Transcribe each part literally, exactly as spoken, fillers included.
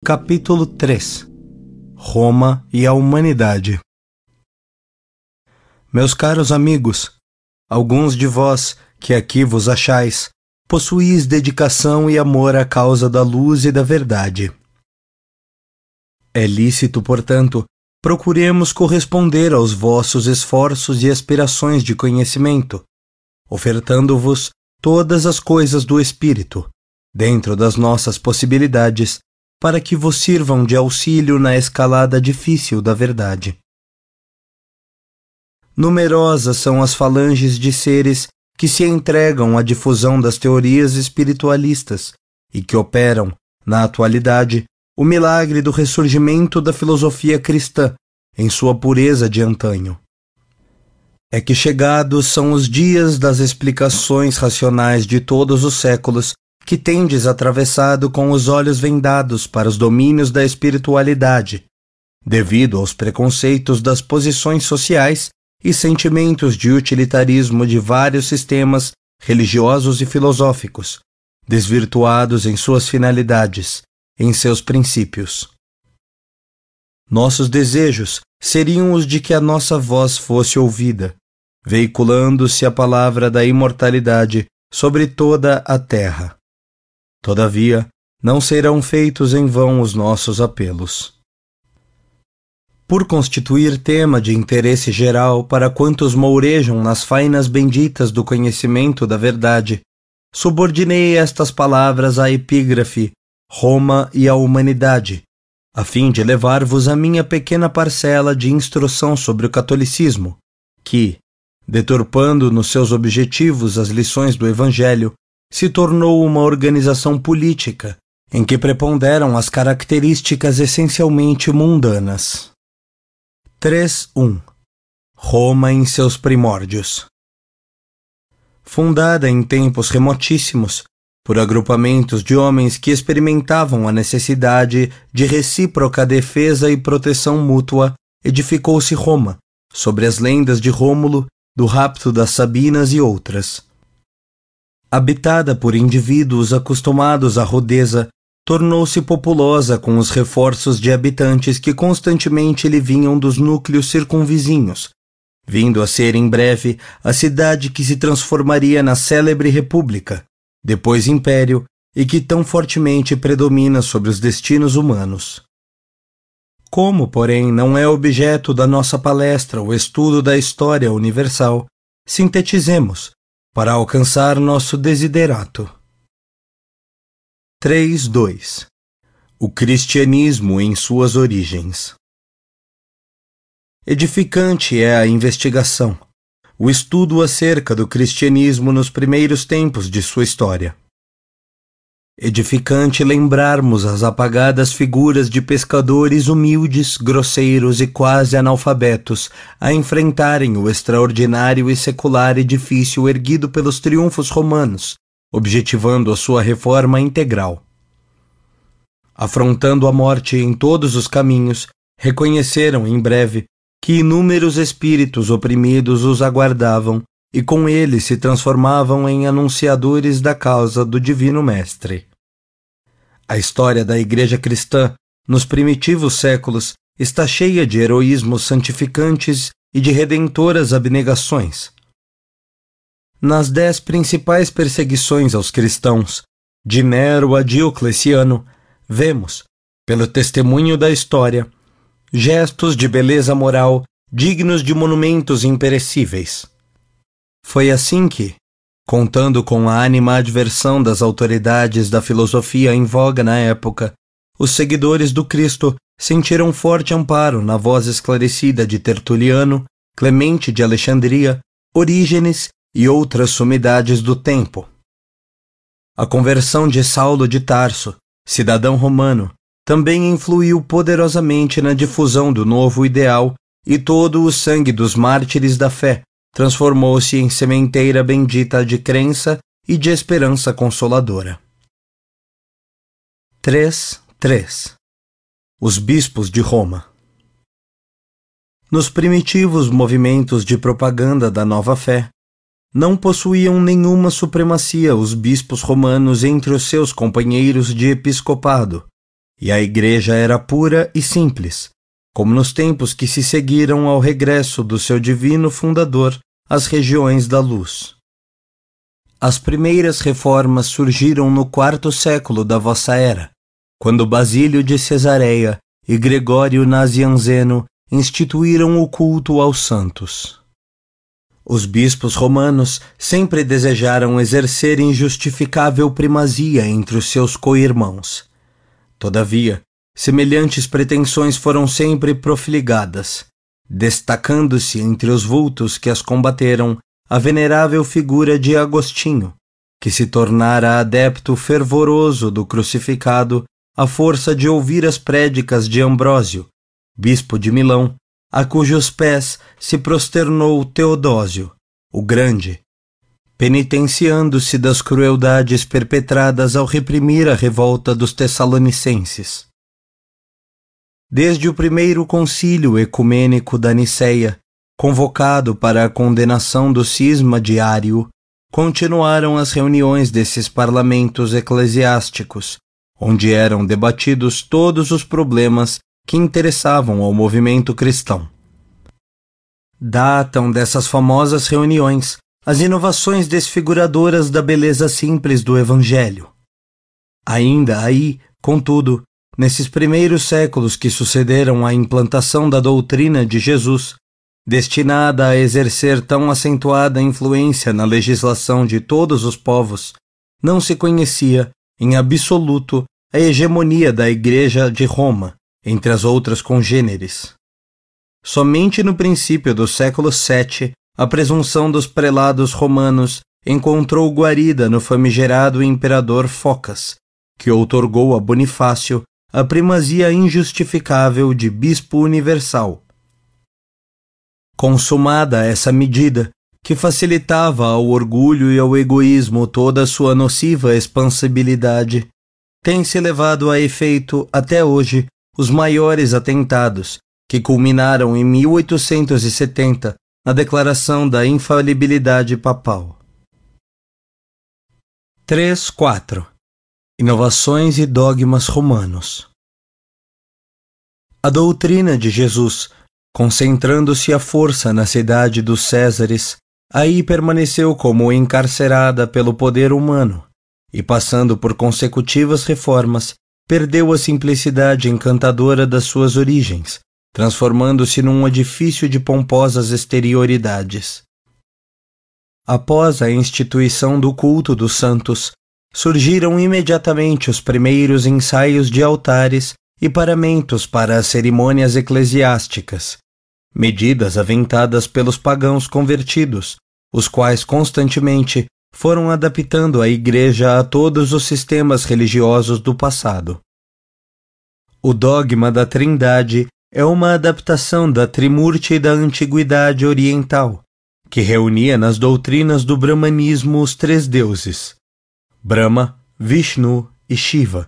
Capítulo três. Roma e a Humanidade. Meus caros amigos, alguns de vós, que aqui vos achais, possuís dedicação e amor à causa da luz e da verdade. É lícito, portanto, procuremos corresponder aos vossos esforços e aspirações de conhecimento, ofertando-vos todas as coisas do Espírito, dentro das nossas possibilidades, para que vos sirvam de auxílio na escalada difícil da verdade. Numerosas são as falanges de seres que se entregam à difusão das teorias espiritualistas e que operam, na atualidade, o milagre do ressurgimento da filosofia cristã em sua pureza de antanho. É que chegados são os dias das explicações racionais de todos os séculos que tendes atravessado com os olhos vendados para os domínios da espiritualidade, devido aos preconceitos das posições sociais e sentimentos de utilitarismo de vários sistemas religiosos e filosóficos, desvirtuados em suas finalidades, em seus princípios. Nossos desejos seriam os de que a nossa voz fosse ouvida, veiculando-se a palavra da imortalidade sobre toda a terra. Todavia, não serão feitos em vão os nossos apelos. Por constituir tema de interesse geral para quantos mourejam nas fainas benditas do conhecimento da verdade, subordinei estas palavras à epígrafe Roma e a Humanidade, a fim de levar-vos a minha pequena parcela de instrução sobre o catolicismo, que, deturpando nos seus objetivos as lições do Evangelho, se tornou uma organização política em que preponderam as características essencialmente mundanas. três ponto um. Roma em seus primórdios. Fundada em tempos remotíssimos, por agrupamentos de homens que experimentavam a necessidade de recíproca defesa e proteção mútua, edificou-se Roma, sobre as lendas de Rômulo, do rapto das Sabinas e outras. Habitada por indivíduos acostumados à rudeza, tornou-se populosa com os reforços de habitantes que constantemente lhe vinham dos núcleos circunvizinhos, vindo a ser em breve a cidade que se transformaria na célebre república, depois império, e que tão fortemente predomina sobre os destinos humanos. Como, porém, não é objeto da nossa palestra o estudo da história universal, sintetizemos, para alcançar nosso desiderato. três ponto dois. O cristianismo em suas origens. Edificante é a investigação, o estudo acerca do cristianismo nos primeiros tempos de sua história. Edificante lembrarmos as apagadas figuras de pescadores humildes, grosseiros e quase analfabetos a enfrentarem o extraordinário e secular edifício erguido pelos triunfos romanos, objetivando a sua reforma integral. Afrontando a morte em todos os caminhos, reconheceram em breve que inúmeros espíritos oprimidos os aguardavam e com eles se transformavam em anunciadores da causa do Divino Mestre. A história da Igreja cristã, nos primitivos séculos, está cheia de heroísmos santificantes e de redentoras abnegações. Nas dez principais perseguições aos cristãos, de Nero a Diocleciano, vemos, pelo testemunho da história, gestos de beleza moral dignos de monumentos imperecíveis. Foi assim que, contando com a animadversão das autoridades da filosofia em voga na época, os seguidores do Cristo sentiram forte amparo na voz esclarecida de Tertuliano, Clemente de Alexandria, Orígenes e outras sumidades do tempo. A conversão de Saulo de Tarso, cidadão romano, também influiu poderosamente na difusão do novo ideal e todo o sangue dos mártires da fé transformou-se em sementeira bendita de crença e de esperança consoladora. três ponto três. Os bispos de Roma. Nos primitivos movimentos de propaganda da nova fé, não possuíam nenhuma supremacia os bispos romanos entre os seus companheiros de episcopado, e a Igreja era pura e simples, como nos tempos que se seguiram ao regresso do seu divino fundador às regiões da luz. As primeiras reformas surgiram no quarto século da vossa era, quando Basílio de Cesareia e Gregório Nazianzeno instituíram o culto aos santos. Os bispos romanos sempre desejaram exercer injustificável primazia entre os seus co-irmãos. Todavia, semelhantes pretensões foram sempre profiligadas, destacando-se entre os vultos que as combateram a venerável figura de Agostinho, que se tornara adepto fervoroso do crucificado à força de ouvir as prédicas de Ambrósio, bispo de Milão, a cujos pés se prosternou Teodósio, o Grande, penitenciando-se das crueldades perpetradas ao reprimir a revolta dos tessalonicenses. Desde o primeiro concílio ecumênico da Niceia, convocado para a condenação do cisma de Ário, continuaram as reuniões desses parlamentos eclesiásticos, onde eram debatidos todos os problemas que interessavam ao movimento cristão. Datam dessas famosas reuniões as inovações desfiguradoras da beleza simples do Evangelho. Ainda aí, contudo, nesses primeiros séculos que sucederam à implantação da doutrina de Jesus, destinada a exercer tão acentuada influência na legislação de todos os povos, não se conhecia, em absoluto, a hegemonia da Igreja de Roma entre as outras congêneres. Somente no princípio do século sétimo, a presunção dos prelados romanos encontrou guarida no famigerado imperador Focas, que outorgou a Bonifácio a primazia injustificável de bispo universal. Consumada essa medida, que facilitava ao orgulho e ao egoísmo toda a sua nociva expansibilidade, tem-se levado a efeito, até hoje, os maiores atentados, que culminaram em mil oitocentos e setenta na declaração da infalibilidade papal. três ponto quatro Inovações e dogmas romanos. A doutrina de Jesus, concentrando-se a força na cidade dos Césares, aí permaneceu como encarcerada pelo poder humano, e passando por consecutivas reformas, perdeu a simplicidade encantadora das suas origens, transformando-se num edifício de pomposas exterioridades. Após a instituição do culto dos santos, surgiram imediatamente os primeiros ensaios de altares e paramentos para as cerimônias eclesiásticas, medidas aventadas pelos pagãos convertidos, os quais constantemente foram adaptando a Igreja a todos os sistemas religiosos do passado. O dogma da Trindade é uma adaptação da Trimurti da Antiguidade Oriental, que reunia nas doutrinas do brahmanismo os três deuses, Brahma, Vishnu e Shiva.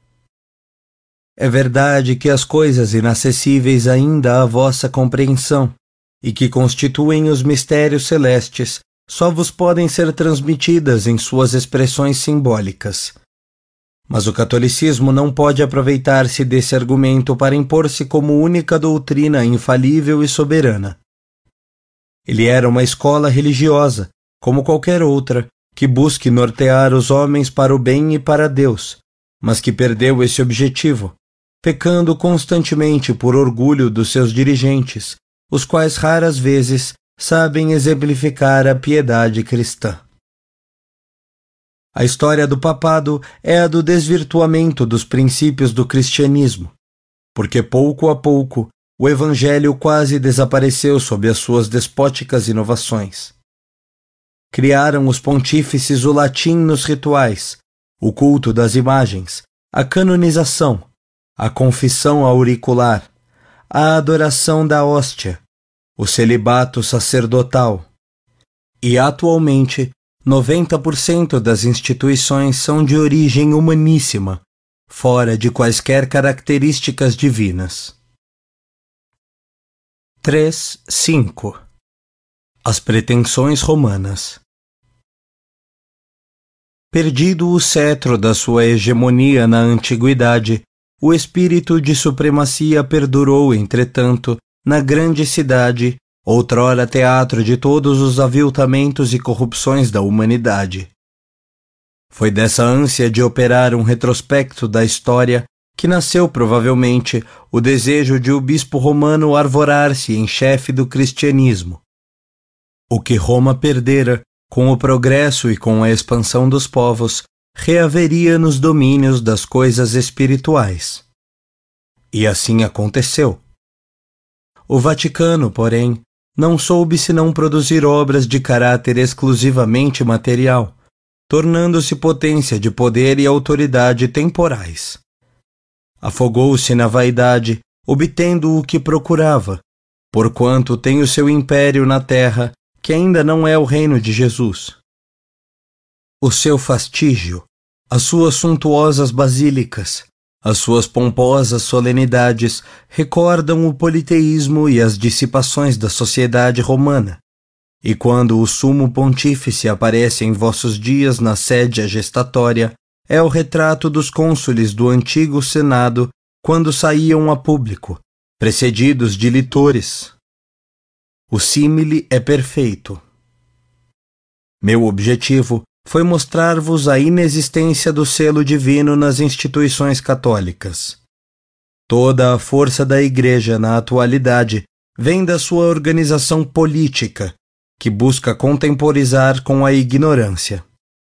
É verdade que as coisas inacessíveis ainda à vossa compreensão, e que constituem os mistérios celestes, só vos podem ser transmitidas em suas expressões simbólicas. Mas o catolicismo não pode aproveitar-se desse argumento para impor-se como única doutrina infalível e soberana. Ele era uma escola religiosa, como qualquer outra, que busque nortear os homens para o bem e para Deus, mas que perdeu esse objetivo, pecando constantemente por orgulho dos seus dirigentes, os quais raras vezes sabem exemplificar a piedade cristã. A história do papado é a do desvirtuamento dos princípios do cristianismo, porque pouco a pouco o evangelho quase desapareceu sob as suas despóticas inovações. Criaram os pontífices o latim nos rituais, o culto das imagens, a canonização, a confissão auricular, a adoração da hóstia, o celibato sacerdotal. E atualmente, noventa por cento das instituições são de origem humaníssima, fora de quaisquer características divinas. três ponto cinco As pretensões romanas. Perdido o cetro da sua hegemonia na antiguidade, o espírito de supremacia perdurou, entretanto, na grande cidade, outrora teatro de todos os aviltamentos e corrupções da humanidade. Foi dessa ânsia de operar um retrospecto da história que nasceu provavelmente o desejo de o bispo romano arvorar-se em chefe do cristianismo. O que Roma perdera, com o progresso e com a expansão dos povos, reaveria nos domínios das coisas espirituais. E assim aconteceu. O Vaticano, porém, não soube senão produzir obras de caráter exclusivamente material, tornando-se potência de poder e autoridade temporais. Afogou-se na vaidade, obtendo o que procurava, porquanto tem o seu império na terra, que ainda não é o reino de Jesus. O seu fastígio, as suas suntuosas basílicas, as suas pomposas solenidades recordam o politeísmo e as dissipações da sociedade romana. E quando o sumo pontífice aparece em vossos dias na sede gestatória, é o retrato dos cônsules do antigo Senado quando saíam a público, precedidos de litores. O símile é perfeito. Meu objetivo foi mostrar-vos a inexistência do selo divino nas instituições católicas. Toda a força da Igreja na atualidade vem da sua organização política, que busca contemporizar com a ignorância.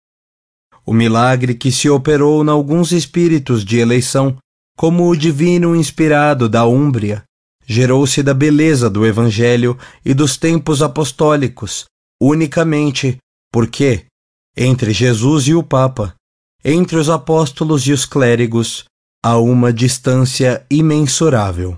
O milagre que se operou em alguns espíritos de eleição, como o divino inspirado da Úmbria, gerou-se da beleza do Evangelho e dos tempos apostólicos, unicamente porque, entre Jesus e o Papa, entre os apóstolos e os clérigos, há uma distância imensurável.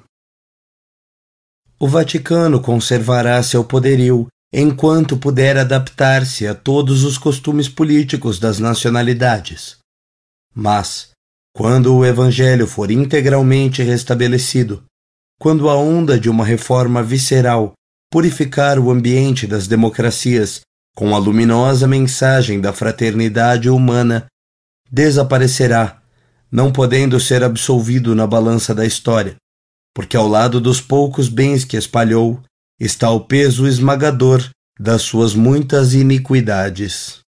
O Vaticano conservará seu poderio enquanto puder adaptar-se a todos os costumes políticos das nacionalidades. Mas, quando o Evangelho for integralmente restabelecido, quando a onda de uma reforma visceral purificar o ambiente das democracias com a luminosa mensagem da fraternidade humana, desaparecerá, não podendo ser absolvido na balança da história, porque ao lado dos poucos bens que espalhou está o peso esmagador das suas muitas iniquidades.